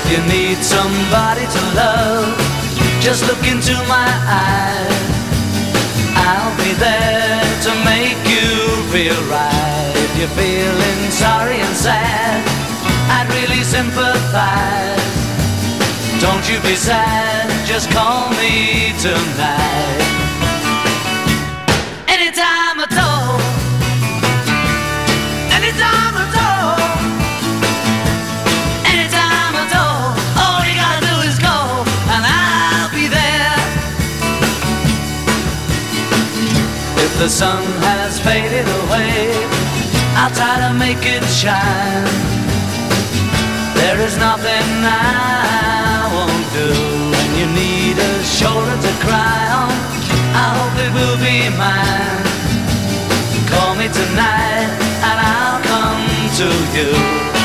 If you need somebody to love, just look into my eyes. I'll be there to make you feel right. If you're feeling sorry and sad, I'd really sympathize. Don't you be sad, just call me tonight. Anytime at all, anytime at all, anytime at all. All you gotta do is go, and I'll be there. If the sun has faded away, I'll try to make it shine. There is nothing I won't do. When you need a shoulder to cry on, I hope it will be mine. Call me tonight and I'll come to you.